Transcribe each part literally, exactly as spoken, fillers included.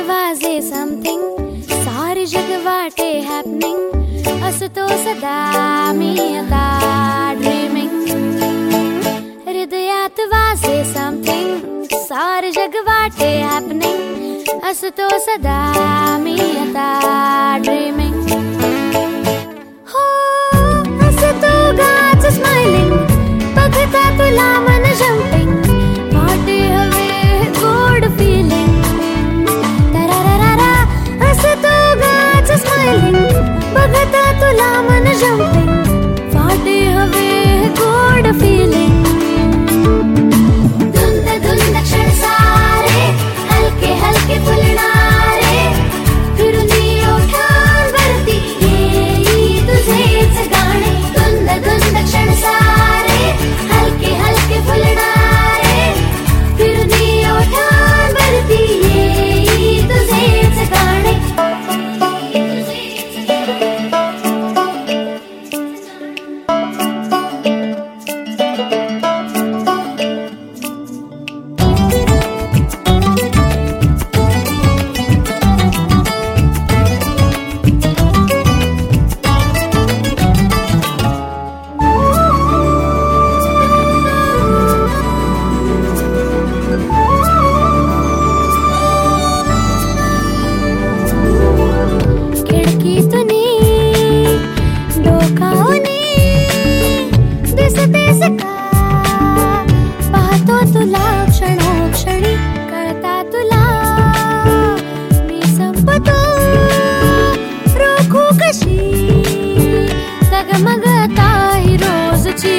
वाजे समथिंग, सारे जग वाटे हॅपनिंग, असतो सदा मी आता ड्रीमिंग. हृदयात वाजे समथिंग, सारे जग वाटे हॅपनिंग, असतो सदा मी आता ड्रीमिंग. हो असतो गाच स्माइलिंग, बघता तुला मन जम्पिंग, वाटे हवे गोड फिलिंग. तरारारा असतो गाच स्माइलिंग, बघता तुला मन जम्पिंग, वाटे हवे गोड फिलिंग. धुंद धुंद क्षण सारे हलके हलके फुलणारे, फिरुनी ओठांवरती येई तुझेच गाणे. धुंद धुंद क्षण सारे हलके हलके फुलणारे, फिरुनी ओठांवरती येई तुझेच गाणे. पाहतो तुला क्षणोक्षणी, कळता तुला मी संपतो रोखू कशी, डगमगता ही रोजची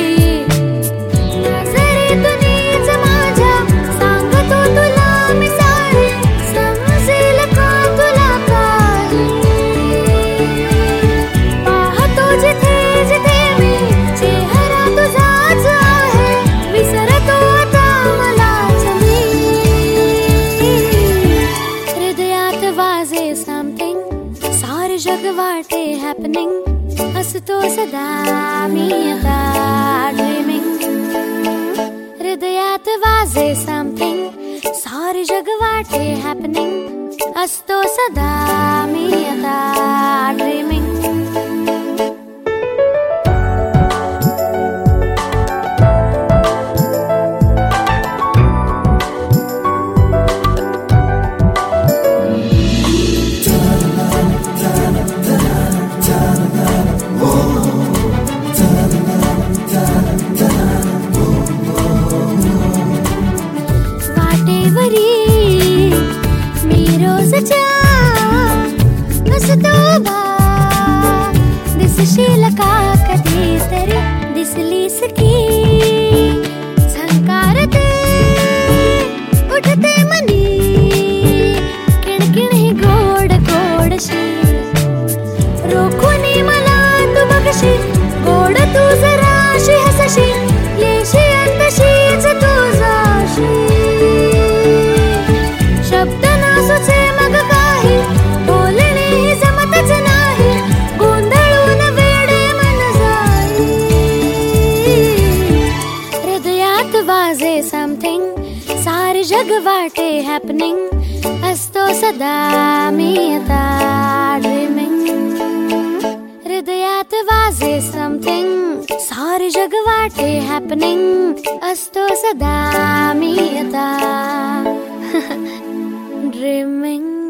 नजरेतूनच माझ्या. सांगतो तुला मी सारे, समजेल का तुला काही. पाहतो जिथे जिथे मी, चेहरा तुझाच आहे, विसरतो आता मलाच मी. हृदयात वाजे समथिंग, सारे जग वाटे हॅपनिंग, असतो सदा मी आता ड्रीमिंग. हृदयात वाजे समथिंग, सारे जग वाटे हॅपनिंग, असतो सदा मी आता ड्रीमिंग. मी रोजच्या असतो उभा, दिसशील का कधीतरी, दिसलीस की झंकारते उठते मनी, किणकिण ही गोड गोडशी. रोखूनी मला तू बघशी, गोड तू जराशी हसशी, येशी अंतशीच तुझाशी. शब्द नासूचे मग काही, बोलणे जमतच नाही, गोंधळून वेडे मन जाई. हृदयात वाजे समथिंग, सारे जग वाटे हॅपनिंग, असतो सदा मी आता ड्रीमिंग. हृदयात वाजे समथिंग, सारे जग वाटे हॅपनिंग, असतो सदा मी आता ड्रीमिंग.